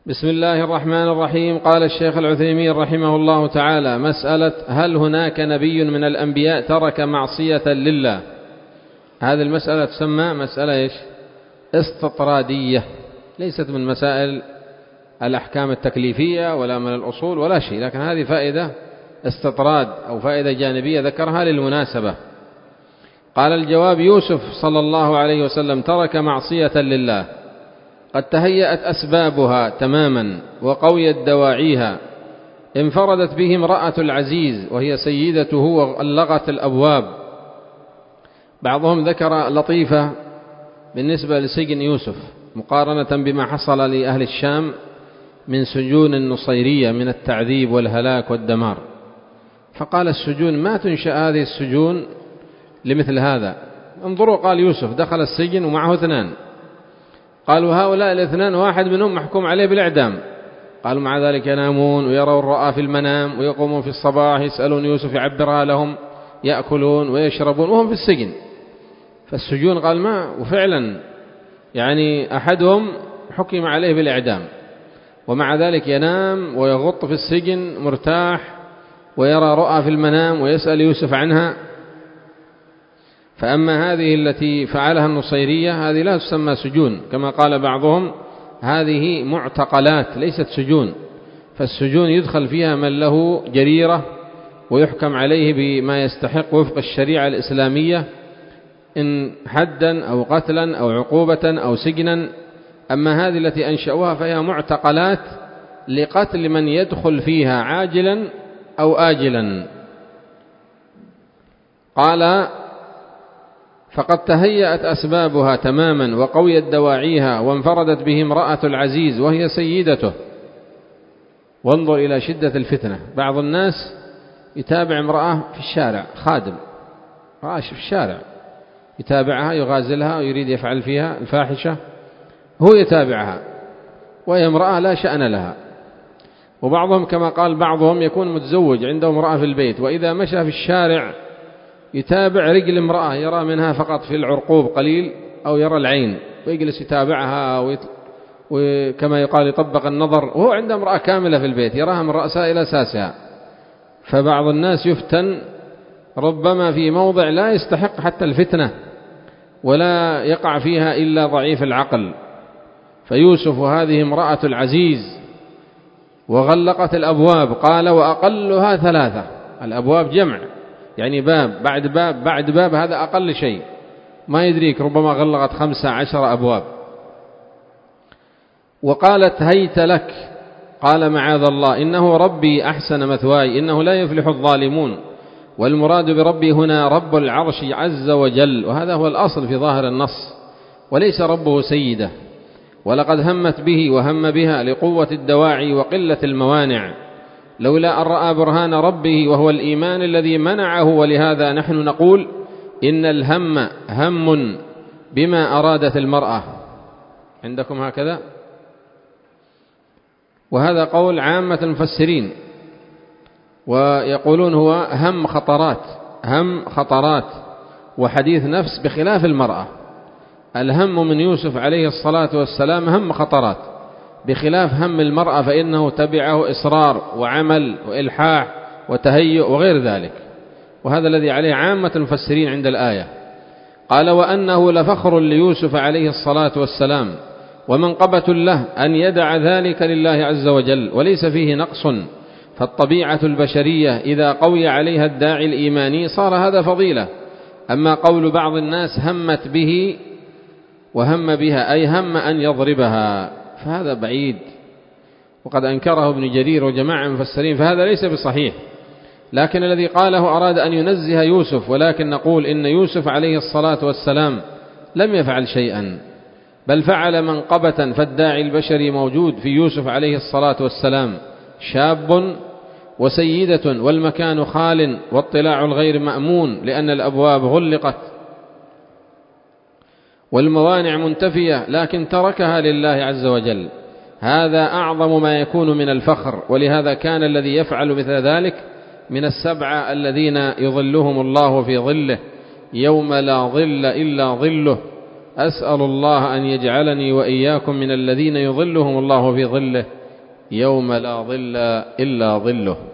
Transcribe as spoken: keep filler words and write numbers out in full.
بسم الله الرحمن الرحيم. قال الشيخ العثيمين رحمه الله تعالى: مسألة هل هناك نبي من الأنبياء ترك معصية لله؟ هذه المسألة تسمى مسألة إيش؟ استطرادية، ليست من مسائل الأحكام التكليفية ولا من الأصول ولا شيء، لكن هذه فائدة استطراد أو فائدة جانبية ذكرها للمناسبة. قال: الجواب: يوسف صلى الله عليه وسلم ترك معصية لله قد تهيأت أسبابها تماما وقويت دواعيها، انفردت به امرأة العزيز وهي سيدته وغلقت الأبواب. بعضهم ذكر لطيفة بالنسبة لسجن يوسف مقارنة بما حصل لأهل الشام من سجون النصيرية من التعذيب والهلاك والدمار، فقال: السجون ما تنشأ هذه السجون لمثل هذا. انظروا، قال: يوسف دخل السجن ومعه اثنان، قالوا: هؤلاء الاثنان واحد منهم محكوم عليه بالإعدام، قالوا: مع ذلك ينامون ويرون الرؤى في المنام ويقومون في الصباح يسألون يوسف يعبرها لهم، يأكلون ويشربون وهم في السجن. فالسجون قال ما، وفعلا يعني أحدهم حكم عليه بالإعدام ومع ذلك ينام ويغط في السجن مرتاح ويرى رؤى في المنام ويسأل يوسف عنها. فأما هذه التي فعلها النصيرية هذه لا تسمى سجون، كما قال بعضهم هذه معتقلات ليست سجون، فالسجون يدخل فيها من له جريرة ويحكم عليه بما يستحق وفق الشريعة الإسلامية، إن حدا أو قتلا أو عقوبة أو سجنا. أما هذه التي أنشأوها فهي معتقلات لقتل من يدخل فيها عاجلا أو آجلا. قال: فقد تهيأت أسبابها تماما وقويت دواعيها وانفردت به امرأة العزيز وهي سيدته. وانظر إلى شدة الفتنة، بعض الناس يتابع امرأة في الشارع، خادم راشف في الشارع يتابعها يغازلها ويريد يفعل فيها الفاحشة، هو يتابعها وهي امرأة لا شأن لها. وبعضهم كما قال بعضهم يكون متزوج عنده امرأة في البيت، وإذا مشى في الشارع يتابع رجل امرأة يرى منها فقط في العرقوب قليل أو يرى العين ويجلس يتابعها ويت... وكما يقال يطبق النظر، وهو عنده امرأة كاملة في البيت يراها من رأسها إلى ساسها. فبعض الناس يفتن ربما في موضع لا يستحق حتى الفتنة ولا يقع فيها إلا ضعيف العقل. فيوسف هذه امرأة العزيز وغلقت الأبواب، قال: وأقلها ثلاثة. الأبواب جمع يعني باب بعد باب بعد باب، هذا أقل شيء، ما يدريك ربما غلقت خمسة عشر أبواب. وقالت: هيت لك، قال: معاذ الله، إنه ربي أحسن مثواي إنه لا يفلح الظالمون. والمراد بربي هنا رب العرش عز وجل، وهذا هو الأصل في ظاهر النص، وليس ربه سيده. ولقد همت به وهم بها لقوة الدواعي وقلة الموانع، لولا أن رأى برهان ربه وهو الإيمان الذي منعه. ولهذا نحن نقول إن الهم هم بما أرادت المرأة. عندكم هكذا؟ وهذا قول عامة المفسرين، ويقولون هو هم خطرات، هم خطرات وحديث نفس، بخلاف المرأة. الهم من يوسف عليه الصلاة والسلام هم خطرات، بخلاف هم المرأة فإنه تبعه إصرار وعمل وإلحاح وتهيؤ وغير ذلك. وهذا الذي عليه عامة المفسرين عند الآية. قال: وأنه لفخر ليوسف عليه الصلاة والسلام ومنقبة له أن يدع ذلك لله عز وجل، وليس فيه نقص. فالطبيعة البشرية إذا قوي عليها الداعي الإيماني صار هذا فضيلة. أما قول بعض الناس همت به وهم بها أي هم أن يضربها، فهذا بعيد، وقد أنكره ابن جرير وجماعة مفسرين، فهذا ليس بصحيح. لكن الذي قاله أراد أن ينزه يوسف، ولكن نقول إن يوسف عليه الصلاة والسلام لم يفعل شيئا، بل فعل منقبة. فالداعي البشري موجود في يوسف عليه الصلاة والسلام، شاب وسيدة، والمكان خال واطلاع الغير مأمون، لأن الأبواب غلقت والموانع منتفية، لكن تركها لله عز وجل. هذا أعظم ما يكون من الفخر. ولهذا كان الذي يفعل مثل ذلك من السبعة الذين يظلهم الله في ظله يوم لا ظل إلا ظله. أسأل الله أن يجعلني وإياكم من الذين يظلهم الله في ظله يوم لا ظل إلا ظله.